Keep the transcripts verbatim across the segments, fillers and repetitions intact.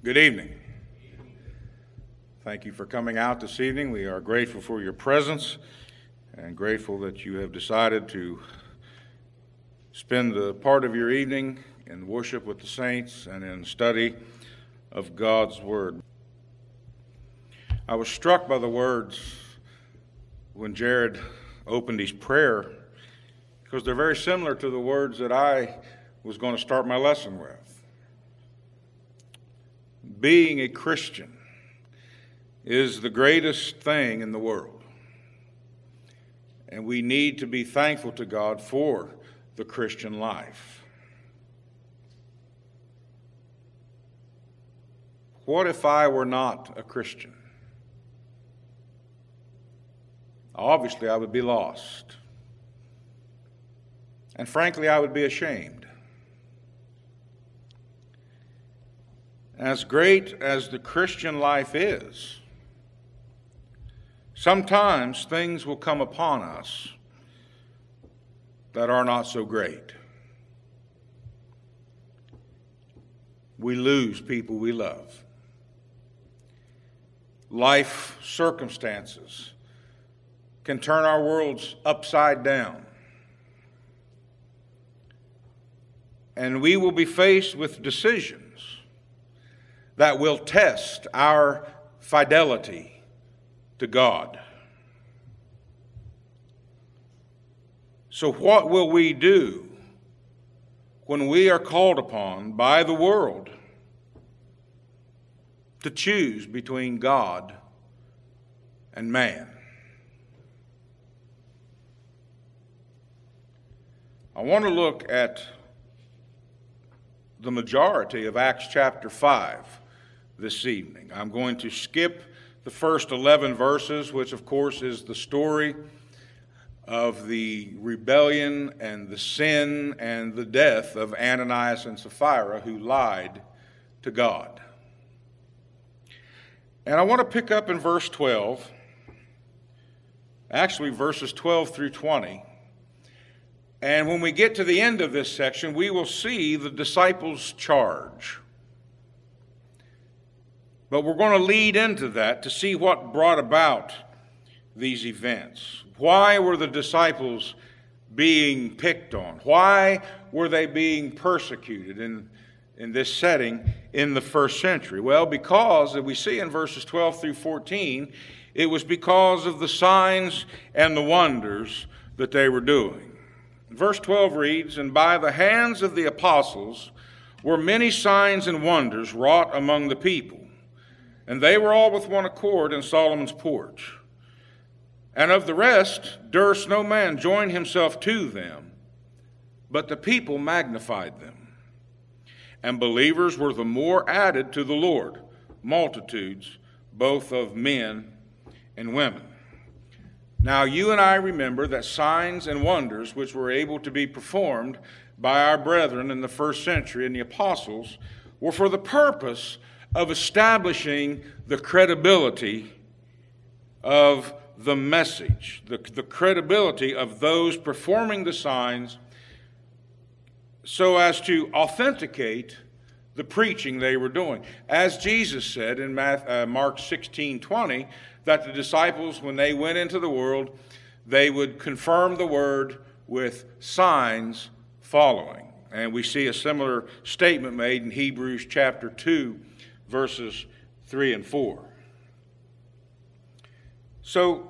Good evening. Thank you for coming out this evening. We are grateful for your presence and grateful that you have decided to spend the part of your evening in worship with the saints and in study of God's Word. I was struck by the words when Jared opened his prayer because they're very similar to the words that I was going to start my lesson with. Being a Christian is the greatest thing in the world. And we need to be thankful to God for the Christian life. What if I were not a Christian? Obviously, I would be lost. And frankly, I would be ashamed. As great as the Christian life is, sometimes things will come upon us that are not so great. We lose people we love. Life circumstances can turn our worlds upside down. And we will be faced with decisions that will test our fidelity to God. So what will we do when we are called upon by the world to choose between God and man? I want to look at the majority of Acts chapter five this evening. I'm going to skip the first eleven verses, which of course is the story of the rebellion and the sin and the death of Ananias and Sapphira, who lied to God. And I want to pick up in verse twelve, actually verses twelve through twenty. And when we get to the end of this section, we will see the disciples' charge. But we're going to lead into that to see what brought about these events. Why were the disciples being picked on? Why were they being persecuted in, in this setting in the first century? Well, because, as we see in verses twelve through fourteen, it was because of the signs and the wonders that they were doing. Verse twelve reads, "And by the hands of the apostles were many signs and wonders wrought among the people. And they were all with one accord in Solomon's porch. And of the rest durst no man join himself to them, but the people magnified them. And believers were the more added to the Lord, multitudes, both of men and women." Now you and I remember that signs and wonders which were able to be performed by our brethren in the first century and the apostles were for the purpose of establishing the credibility of the message, the, the credibility of those performing the signs, so as to authenticate the preaching they were doing. As Jesus said in Mark sixteen twenty, that the disciples, when they went into the world, they would confirm the word with signs following. And we see a similar statement made in Hebrews chapter two, verses three and four. So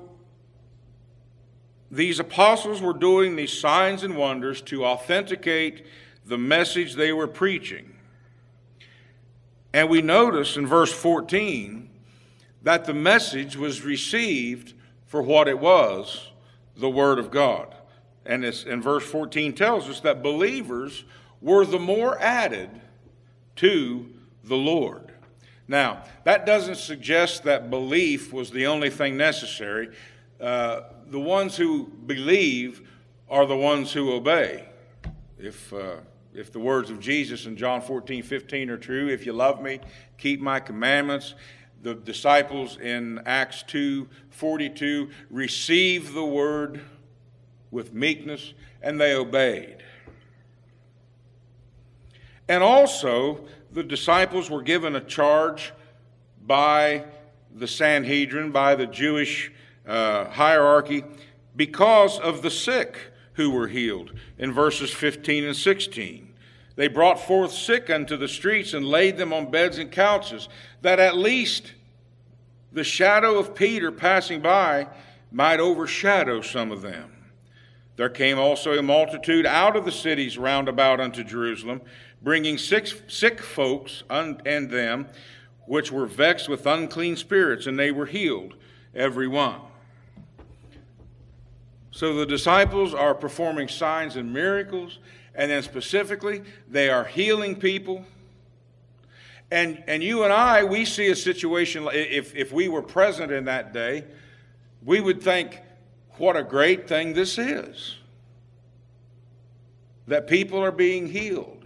these apostles were doing these signs and wonders to authenticate the message they were preaching. And we notice in verse fourteen that the message was received for what it was, the Word of God. And, it's, and verse fourteen tells us that believers were the more added to the Lord. Now, that doesn't suggest that belief was the only thing necessary. Uh, the ones who believe are the ones who obey. If uh, if the words of Jesus in John fourteen fifteen are true, if you love me, keep my commandments. The disciples in Acts two forty-two received the word with meekness, and they obeyed. And also, the disciples were given a charge by the Sanhedrin, by the Jewish uh, hierarchy, because of the sick who were healed in verses fifteen and sixteen. They brought forth sick unto the streets and laid them on beds and couches, that at least the shadow of Peter passing by might overshadow some of them. There came also a multitude out of the cities round about unto Jerusalem, bringing sick, sick folks un, and them, which were vexed with unclean spirits, and they were healed, every one. So the disciples are performing signs and miracles, and then specifically, they are healing people. And, and you and I, we see a situation, if, if we were present in that day, we would think, what a great thing this is. That people are being healed.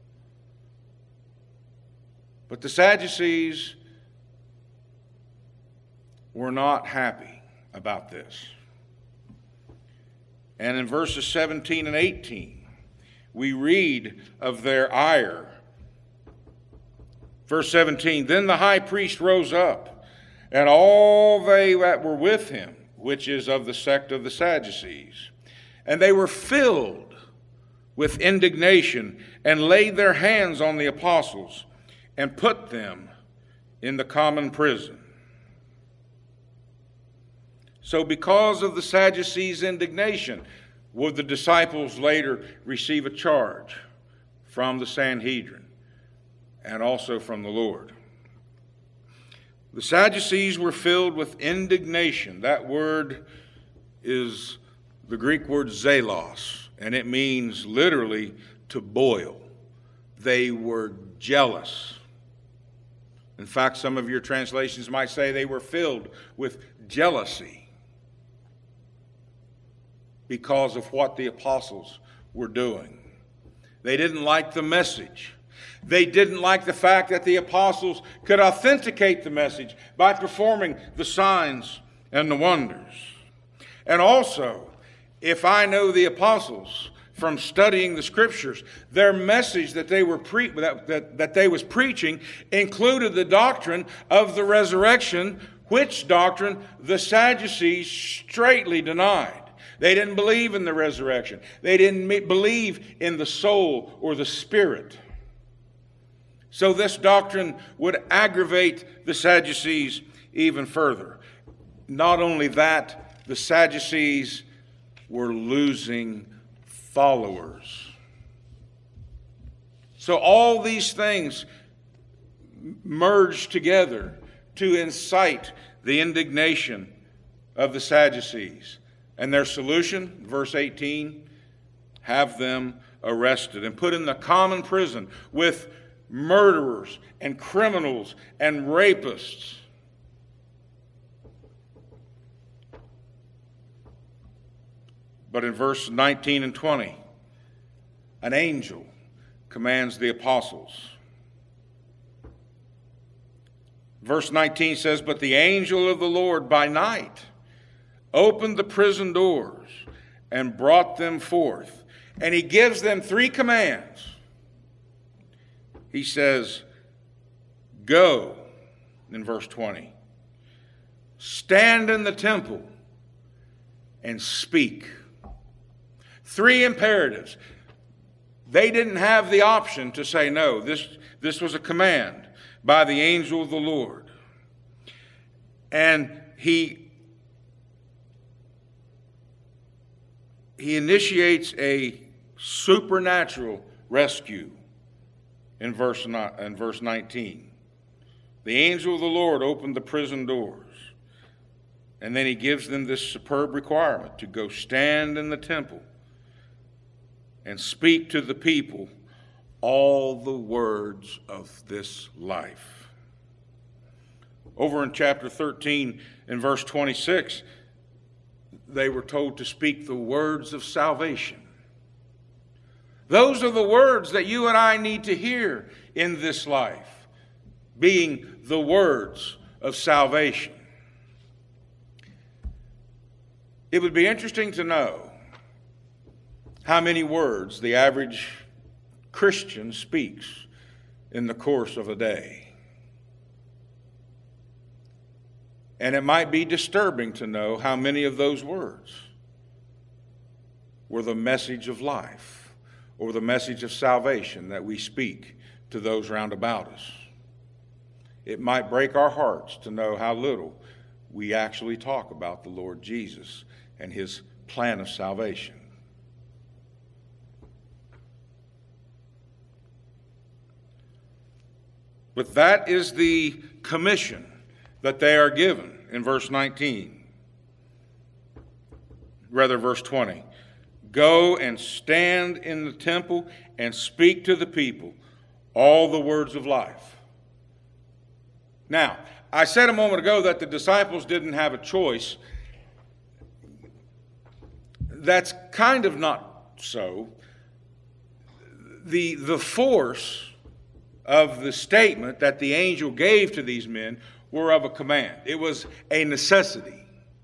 But the Sadducees were not happy about this. And in verses seventeen and eighteen, we read of their ire. Verse seventeen, then the high priest rose up, and all they that were with him, which is of the sect of the Sadducees, and they were filled with indignation, and laid their hands on the apostles, and put them in the common prison. So because of the Sadducees' indignation, would the disciples later receive a charge from the Sanhedrin and also from the Lord? The Sadducees were filled with indignation. That word is the Greek word zelos, and it means literally to boil. They were jealous. In fact, some of your translations might say they were filled with jealousy because of what the apostles were doing. They didn't like the message. They didn't like the fact that the apostles could authenticate the message by performing the signs and the wonders. And also, if I know the apostles from studying the scriptures, their message that they were pre- that, that, that they was preaching included the doctrine of the resurrection, which doctrine the Sadducees straightly denied. They didn't believe in the resurrection. They didn't believe in the soul or the spirit. So this doctrine would aggravate the Sadducees even further. Not only that, the Sadducees were losing followers. So all these things merged together to incite the indignation of the Sadducees. And their solution, verse eighteen, have them arrested and put in the common prison with murderers and criminals and rapists. But in verse nineteen and twenty, an angel commands the apostles. Verse nineteen says, but the angel of the Lord by night opened the prison doors and brought them forth. And he gives them three commands. He says, go, in verse twenty, stand in the temple and speak. Three imperatives. They didn't have the option to say no. This, this was a command by the angel of the Lord. And he He initiates a supernatural rescue in verse, in verse nineteen. The angel of the Lord opened the prison doors, and then he gives them this superb requirement to go stand in the temple and speak to the people all the words of this life. Over in chapter thirteen, in verse twenty-six, they were told to speak the words of salvation. Those are the words that you and I need to hear in this life, being the words of salvation. It would be interesting to know how many words the average Christian speaks in the course of a day. And it might be disturbing to know how many of those words were the message of life or the message of salvation that we speak to those round about us. It might break our hearts to know how little we actually talk about the Lord Jesus and his plan of salvation. But that is the commission that they are given in verse nineteen. Rather, verse twenty. Go and stand in the temple and speak to the people all the words of life. Now, I said a moment ago that the disciples didn't have a choice. That's kind of not so. The, the force of the statement that the angel gave to these men were of a command. It was a necessity.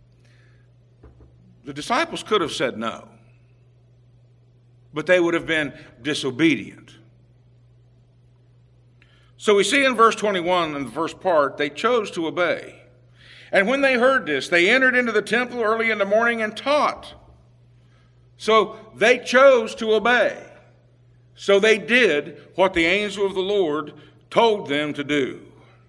The disciples could have said no, but they would have been disobedient. So we see in verse twenty-one, in the first part, they chose to obey. And when they heard this, they entered into the temple early in the morning and taught. So they chose to obey. So they did what the angel of the Lord told them to do.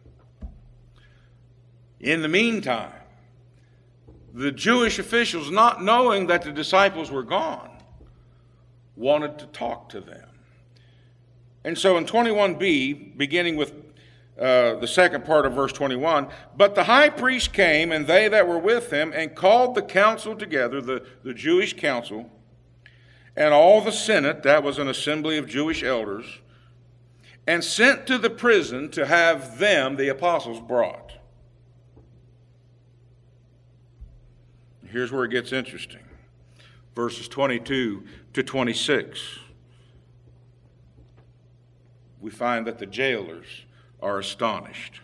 In the meantime, the Jewish officials, not knowing that the disciples were gone, wanted to talk to them. And so in twenty-one b, beginning with uh, the second part of verse twenty-one, but the high priest came, and they that were with him, and called the council together, the, the Jewish council, and all the Senate, that was an assembly of Jewish elders, and sent to the prison to have them, the apostles, brought. Here's where it gets interesting. Verses twenty-two to twenty-six. We find that the jailers are astonished.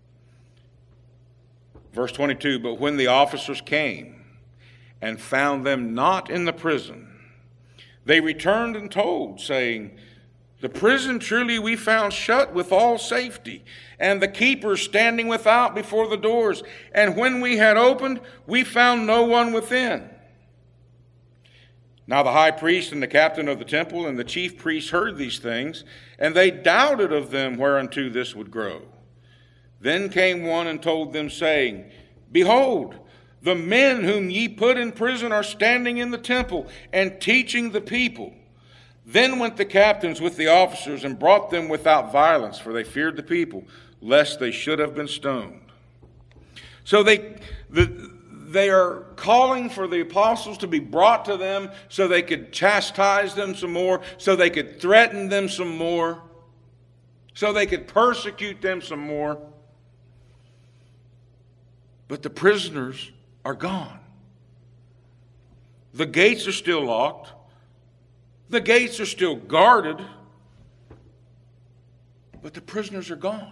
Verse twenty-two, but when the officers came and found them not in the prison, they returned and told, saying, the prison truly we found shut with all safety, and the keepers standing without before the doors. And when we had opened, we found no one within. Now the high priest and the captain of the temple and the chief priests heard these things, and they doubted of them whereunto this would grow. Then came one and told them, saying, behold, the men whom ye put in prison are standing in the temple and teaching the people. Then went the captains with the officers and brought them without violence, for they feared the people, lest they should have been stoned. So they... the They are calling for the apostles to be brought to them so they could chastise them some more, so they could threaten them some more, so they could persecute them some more. But the prisoners are gone. The gates are still locked. The gates are still guarded. But the prisoners are gone.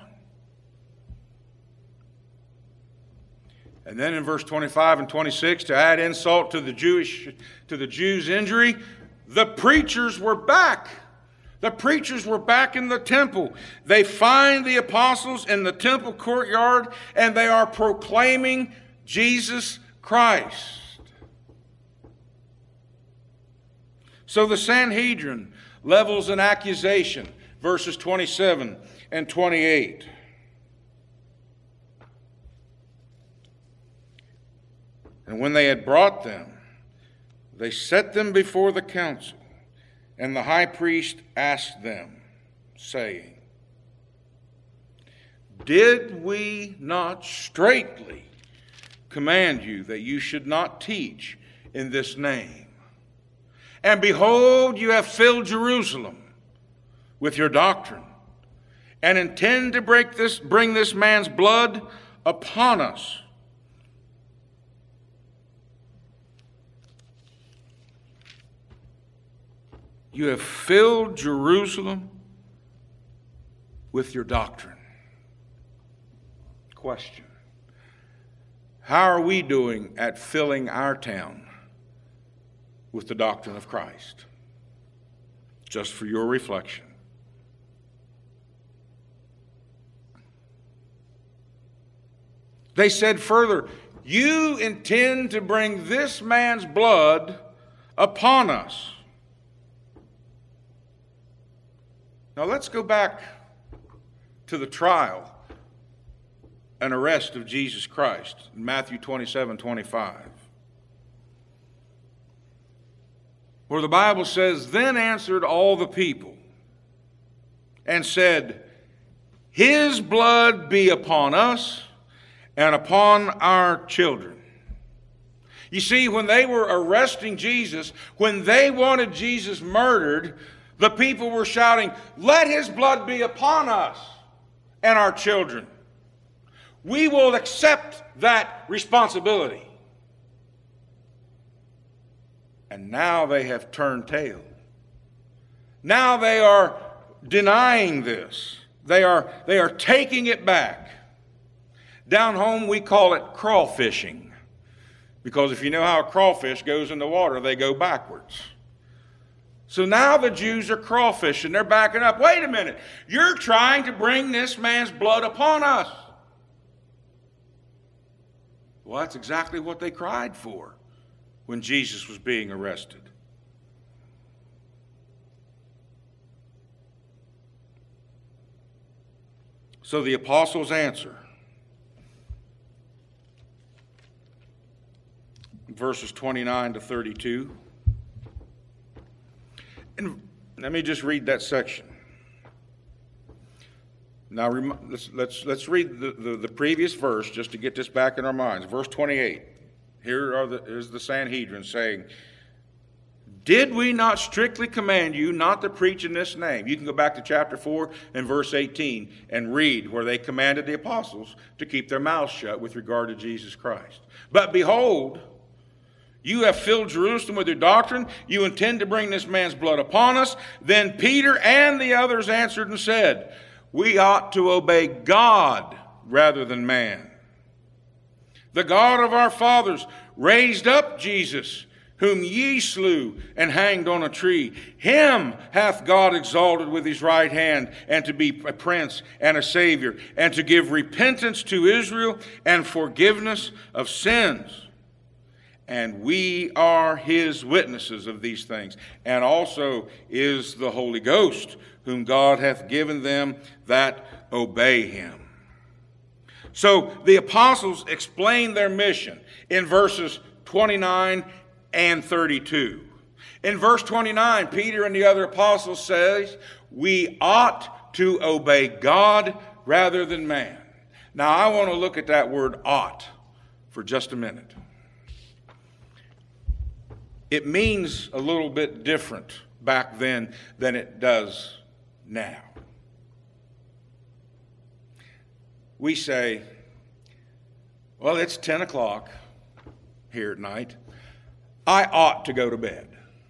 And then in verse twenty-five and twenty-six, to add insult to the Jewish, to the Jews' injury, the preachers were back. The preachers were back in the temple. They find the apostles in the temple courtyard, and they are proclaiming Jesus Christ. So the Sanhedrin levels an accusation, verses twenty-seven and twenty-eight. And when they had brought them, they set them before the council, and the high priest asked them, saying, did we not straitly command you that you should not teach in this name? And behold, you have filled Jerusalem with your doctrine, and intend to break this, bring this man's blood upon us. You have filled Jerusalem with your doctrine. Question. How are we doing at filling our town with the doctrine of Christ? Just for your reflection. They said further, you intend to bring this man's blood upon us. Now let's go back to the trial and arrest of Jesus Christ in Matthew twenty-seven twenty-five. Where the Bible says, then answered all the people and said, his blood be upon us and upon our children. You see, when they were arresting Jesus, when they wanted Jesus murdered, the people were shouting, let his blood be upon us and our children. We will accept that responsibility. And now they have turned tail. Now they are denying this. They are, they are taking it back. Down home we call it crawfishing. Because if you know how a crawfish goes in the water, they go backwards. So now the Jews are crawfishing. They're backing up. Wait a minute. You're trying to bring this man's blood upon us. Well, that's exactly what they cried for when Jesus was being arrested. So the apostles answer. Verses twenty-nine to thirty-two. And let me just read that section. Now let's, let's, let's read the, the, the previous verse just to get this back in our minds. Verse twenty-eight. Here are the, is the Sanhedrin saying, did we not strictly command you not to preach in this name? You can go back to chapter four and verse eighteen and read where they commanded the apostles to keep their mouths shut with regard to Jesus Christ. But behold, you have filled Jerusalem with your doctrine. You intend to bring this man's blood upon us. Then Peter and the others answered and said, we ought to obey God rather than man. The God of our fathers raised up Jesus, whom ye slew and hanged on a tree. Him hath God exalted with his right hand, and to be a prince and a savior, and to give repentance to Israel and forgiveness of sins. And we are his witnesses of these things. And also is the Holy Ghost, whom God hath given them that obey him. So the apostles explain their mission in verses twenty-nine and thirty-two. In verse twenty-nine, Peter and the other apostles says, we ought to obey God rather than man. Now I want to look at that word ought for just a minute. It means a little bit different back then than it does now. We say, well, it's ten o'clock here at night. I ought to go to bed.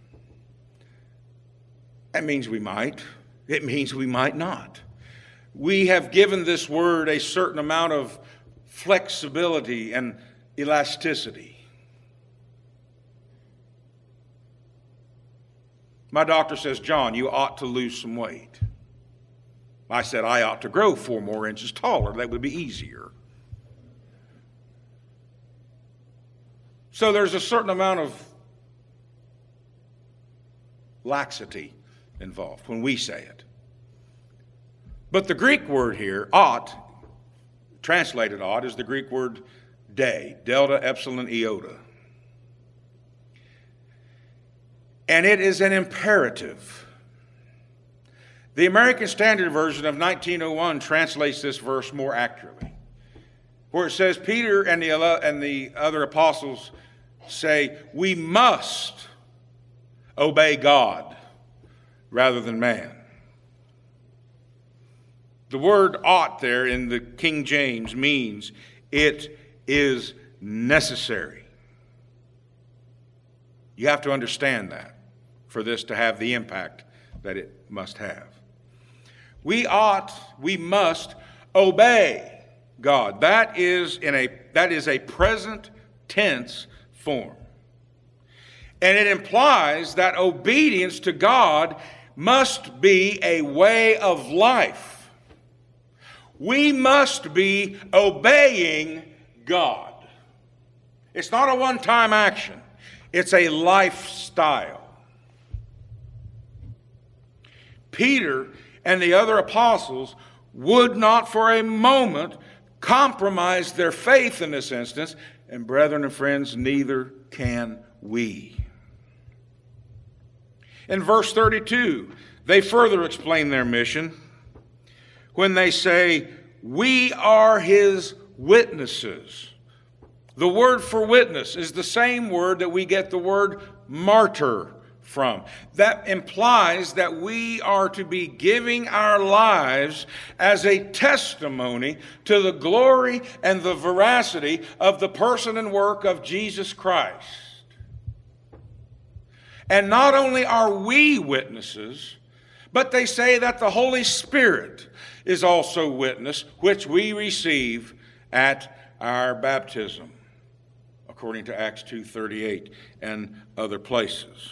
That means we might. It means we might not. We have given this word a certain amount of flexibility and elasticity. My doctor says, John, you ought to lose some weight. I said, I ought to grow four more inches taller. That would be easier. So there's a certain amount of laxity involved when we say it. But the Greek word here, ought, translated ought, is the Greek word day, delta, epsilon, iota. And it is an imperative. The American Standard Version of nineteen oh one translates this verse more accurately, where it says, Peter and the, and the other apostles say, we must obey God rather than man. The word ought there in the King James means it is necessary. You have to understand that for this to have the impact that it must have. We ought, we must obey God. That is in a that is a present tense form. And it implies that obedience to God must be a way of life. We must be obeying God. It's not a one-time action. It's a lifestyle. Peter and the other apostles would not for a moment compromise their faith in this instance, and brethren and friends, neither can we. In verse thirty-two, they further explain their mission when they say, "We are his witnesses." The word for witness is the same word that we get the word martyr from. That implies that we are to be giving our lives as a testimony to the glory and the veracity of the person and work of Jesus Christ. And not only are we witnesses, but they say that the Holy Spirit is also witness, which we receive at our baptism, according to Acts two thirty-eight and other places.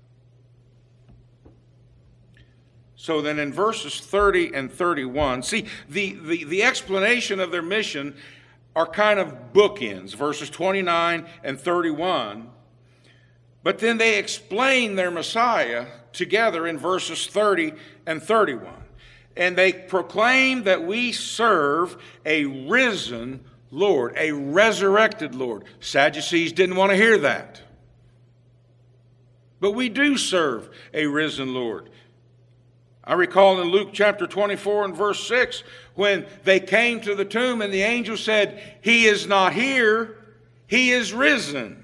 So then in verses thirty and thirty-one, see, the, the, the explanation of their mission are kind of bookends, verses twenty-nine and thirty-one. But then they explain their Messiah together in verses thirty and thirty-one. And they proclaim that we serve a risen Lord, a resurrected Lord. Sadducees didn't want to hear that. But we do serve a risen Lord. I recall in Luke chapter twenty-four and verse six, when they came to the tomb and the angel said, "He is not here, he is risen."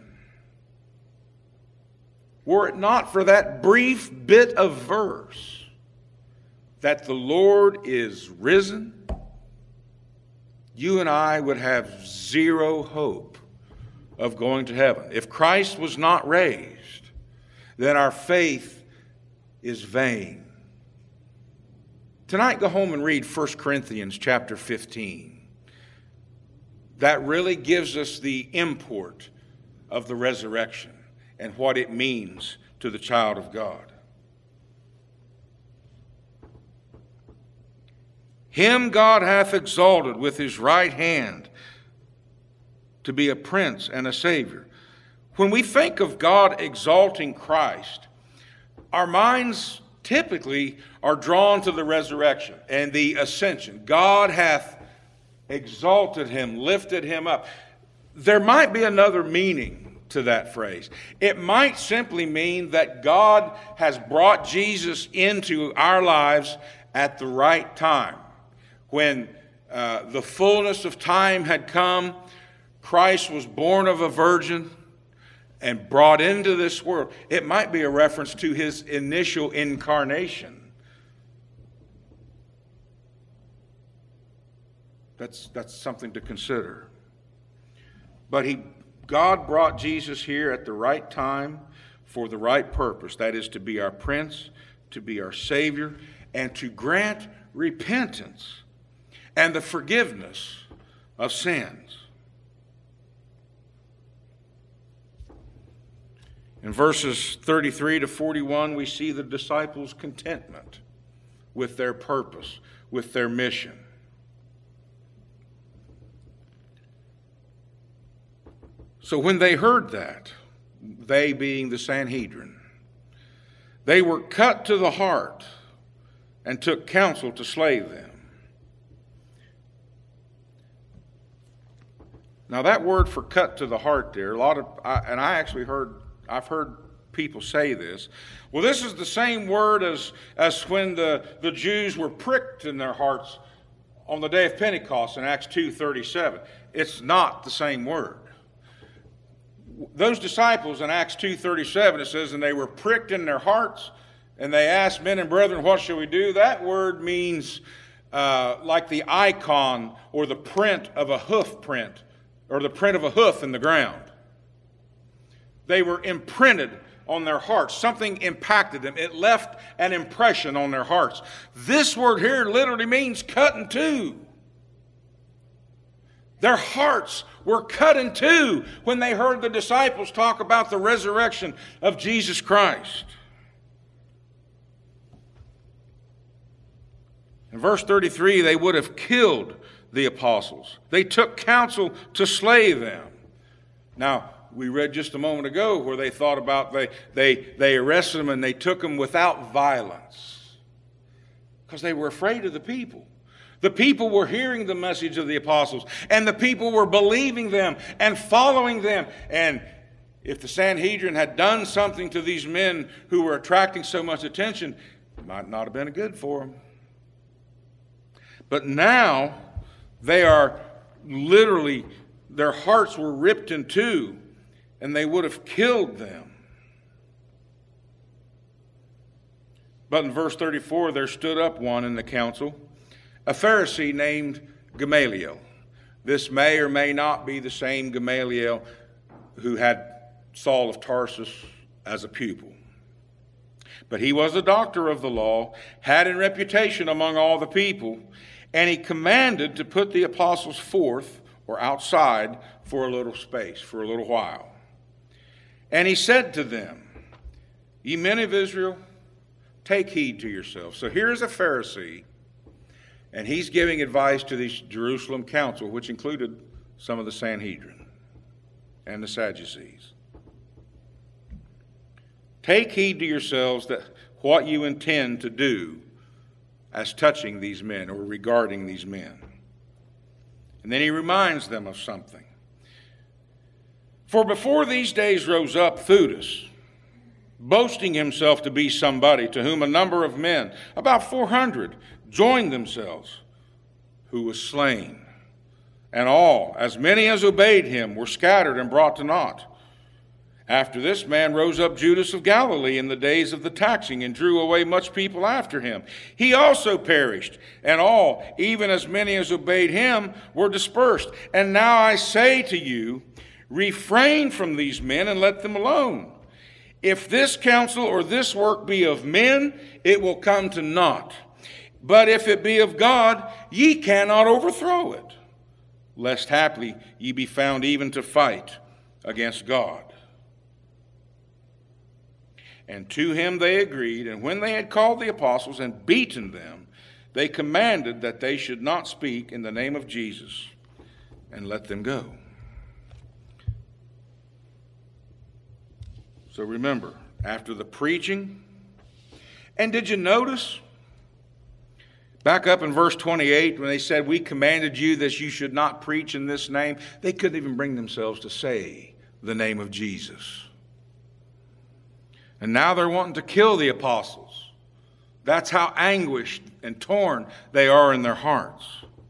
Were it not for that brief bit of verse, that the Lord is risen, you and I would have zero hope of going to heaven. If Christ was not raised, then our faith is vain. Tonight, go home and read First Corinthians chapter fifteen. That really gives us the import of the resurrection and what it means to the child of God. Him God hath exalted with his right hand to be a prince and a savior. When we think of God exalting Christ, our minds typically are drawn to the resurrection and the ascension. God hath exalted him, lifted him up. There might be another meaning to that phrase. It might simply mean that God has brought Jesus into our lives at the right time. When uh, the fullness of time had come, Christ was born of a virgin and brought into this world. It might be a reference to his initial incarnation. That's, that's something to consider. But he, God brought Jesus here at the right time for the right purpose. That is to be our Prince, to be our Savior, and to grant repentance and the forgiveness of sins. In verses thirty-three to forty-one, we see the disciples' contentment with their purpose, with their mission. So when they heard that, they being the Sanhedrin, they were cut to the heart and took counsel to slay them. Now that word for cut to the heart there, a lot of, I, and I actually heard, I've heard people say this. Well, this is the same word as, as when the, the Jews were pricked in their hearts on the day of Pentecost in Acts two thirty-seven. It's not the same word. Those disciples in Acts two thirty-seven, it says, and they were pricked in their hearts, and they asked, "Men and brethren, what shall we do?" That word means uh, like the icon or the print of a hoof print, or the print of a hoof in the ground. They were imprinted on their hearts. Something impacted them. It left an impression on their hearts. This word here literally means cut in two. Their hearts were cut in two when they heard the disciples talk about the resurrection of Jesus Christ. In verse thirty-three, they would have killed the apostles. They took counsel to slay them. Now, we read just a moment ago where they thought about, they, they, they arrested them and they took them without violence because they were afraid of the people. The people were hearing the message of the apostles, and the people were believing them and following them. And if the Sanhedrin had done something to these men who were attracting so much attention, it might not have been good for them. But now they are literally, their hearts were ripped in two, and they would have killed them. But in verse thirty-four, there stood up one in the council, a Pharisee named Gamaliel. This may or may not be the same Gamaliel who had Saul of Tarsus as a pupil. But he was a doctor of the law, had a reputation among all the people, and he commanded to put the apostles forth or outside for a little space, for a little while. And he said to them, "Ye men of Israel, take heed to yourselves." So here is a Pharisee, and he's giving advice to the Jerusalem council, which included some of the Sanhedrin and the Sadducees. Take heed to yourselves that what you intend to do as touching these men or regarding these men. And then he reminds them of something. For before these days rose up Theudas, boasting himself to be somebody, to whom a number of men, about four hundred, joined themselves, who was slain. And all, as many as obeyed him, were scattered and brought to naught. After this man rose up Judas of Galilee in the days of the taxing, and drew away much people after him. He also perished, and all, even as many as obeyed him, were dispersed. And now I say to you, refrain from these men and let them alone. If this counsel or this work be of men, it will come to naught. But if it be of God, ye cannot overthrow it, lest haply ye be found even to fight against God. And to him they agreed, and when they had called the apostles and beaten them, they commanded that they should not speak in the name of Jesus, and let them go. So remember, after the preaching, and did you notice, back up in verse twenty-eight, when they said, we commanded you that you should not preach in this name, they couldn't even bring themselves to say the name of Jesus. And now they're wanting to kill the apostles. That's how anguished and torn they are in their hearts.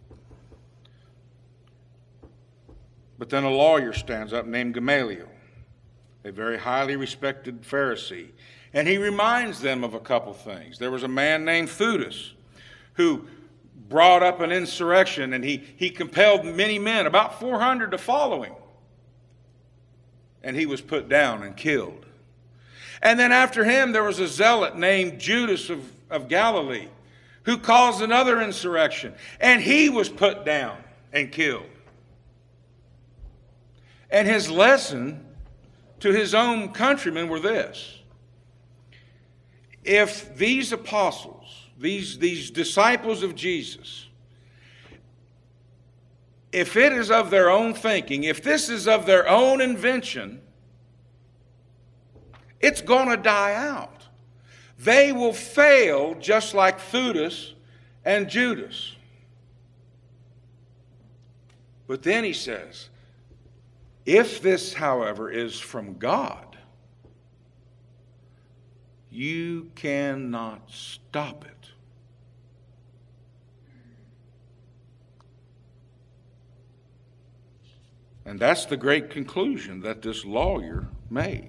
But then a lawyer stands up named Gamaliel, a very highly respected Pharisee, and he reminds them of a couple things. There was a man named Theudas who brought up an insurrection, and he, he compelled many men, about four hundred, to follow him. And he was put down and killed. And then after him, there was a zealot named Judas of, of Galilee who caused another insurrection, and he was put down and killed. And his lesson to his own countrymen were this: if these apostles, these, these disciples of Jesus, if it is of their own thinking, if this is of their own invention, it's going to die out. They will fail just like Theudas and Judas. But then he says, if this, however, is from God, you cannot stop it. And that's the great conclusion that this lawyer made.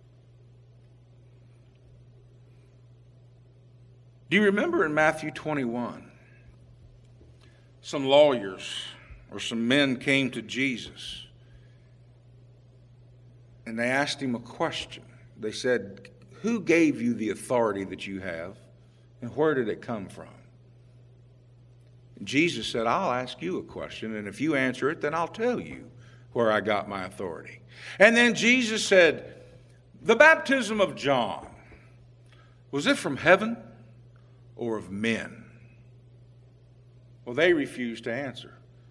Do you remember in Matthew twenty-one, some lawyers or some men came to Jesus and they asked him a question. They said, who gave you the authority that you have, and where did it come from? And Jesus said, I'll ask you a question, and if you answer it, then I'll tell you where I got my authority. And then Jesus said, the baptism of John, was it from heaven or of men? Well, they refused to answer.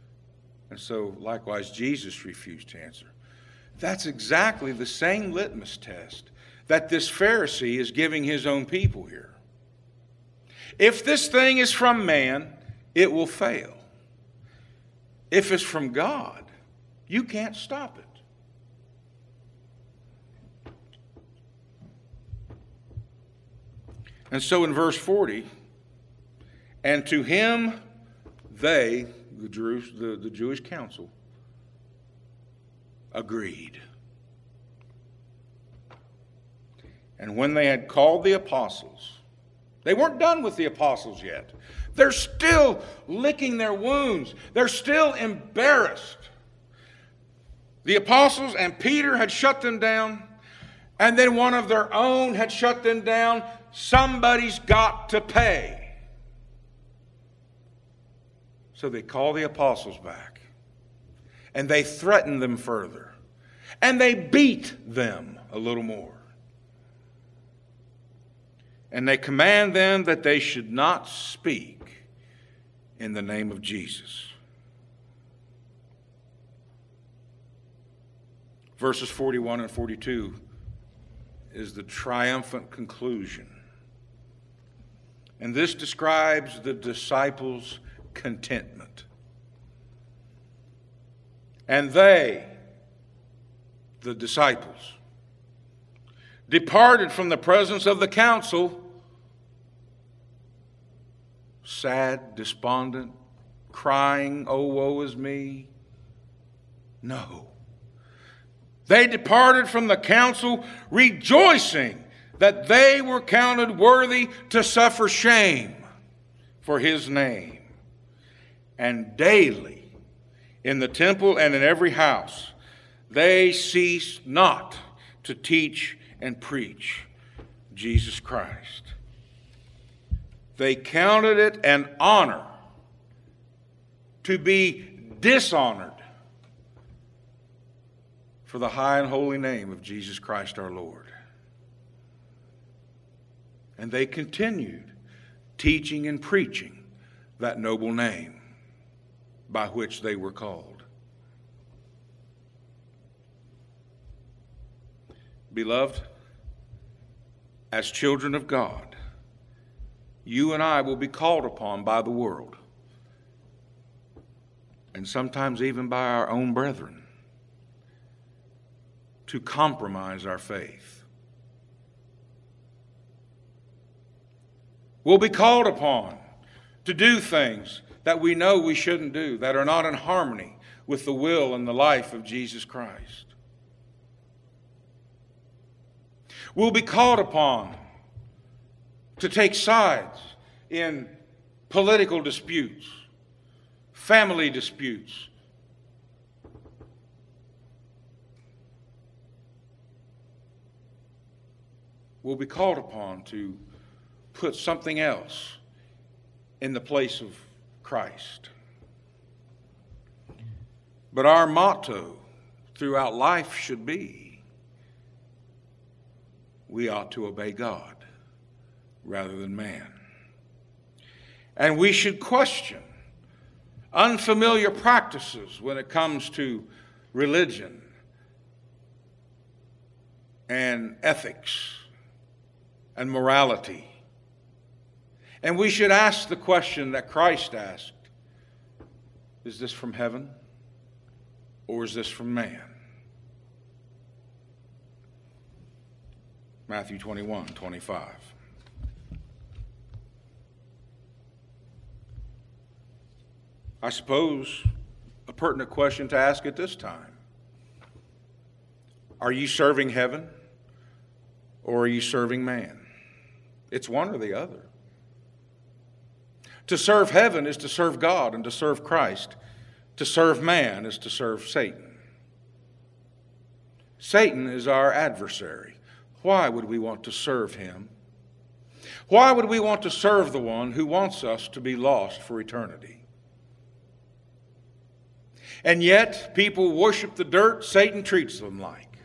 And so, likewise, Jesus refused to answer. That's exactly the same litmus test that this Pharisee is giving his own people here. If this thing is from man, it will fail. If it's from God, you can't stop it. And so in verse forty, and to him they, the, Jeru- the, the Jewish council, agreed. And when they had called the apostles, they weren't done with the apostles yet. They're still licking their wounds. They're still embarrassed. The apostles and Peter had shut them down, and then one of their own had shut them down. Somebody's got to pay. So they call the apostles back, and they threaten them further, and they beat them a little more. And they command them that they should not speak in the name of Jesus. Verses forty-one and forty-two is the triumphant conclusion. And this describes the disciples' contentment. And they, the disciples, departed from the presence of the council, sad, despondent, crying, "Oh, woe is me." No. They departed from the council rejoicing that they were counted worthy to suffer shame for his name. And daily, in the temple and in every house, they ceased not to teach and preach Jesus Christ. They counted it an honor to be dishonored for the high and holy name of Jesus Christ our Lord. And they continued teaching and preaching that noble name by which they were called. Beloved, as children of God, you and I will be called upon by the world, and sometimes even by our own brethren, to compromise our faith. We'll be called upon to do things that we know we shouldn't do, that are not in harmony with the will and the life of Jesus Christ. We'll be called upon to take sides in political disputes, family disputes, we'll be called upon to put something else in the place of Christ. But our motto throughout life should be, we ought to obey God rather than man. And we should question unfamiliar practices when it comes to religion and ethics and morality. And we should ask the question that Christ asked, is this from heaven or is this from man? Matthew twenty-one, twenty-five. I suppose a pertinent question to ask at this time. Are you serving heaven or are you serving man? It's one or the other. To serve heaven is to serve God and to serve Christ. To serve man is to serve Satan. Satan is our adversary. Why would we want to serve him? Why would we want to serve the one who wants us to be lost for eternity? And yet, people worship the dirt Satan treats them like.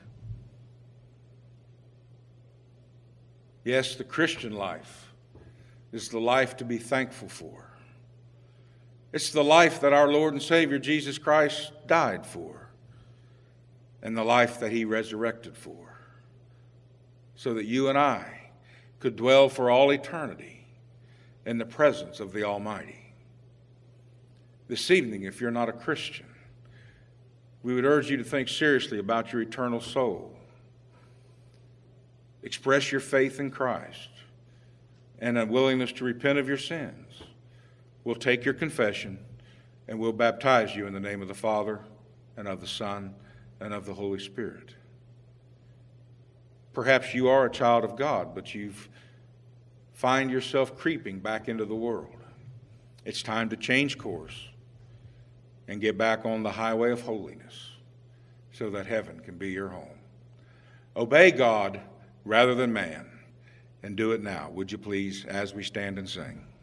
Yes, the Christian life is the life to be thankful for. It's the life that our Lord and Savior Jesus Christ died for, and the life that he resurrected for, so that you and I could dwell for all eternity in the presence of the Almighty. This evening, if you're not a Christian, we would urge you to think seriously about your eternal soul. Express your faith in Christ and a willingness to repent of your sins. We'll take your confession and we'll baptize you in the name of the Father and of the Son and of the Holy Spirit. Perhaps you are a child of God, but you've find yourself creeping back into the world. It's time to change course and get back on the highway of holiness so that heaven can be your home. Obey God rather than man, and do it now, would you please, as we stand and sing.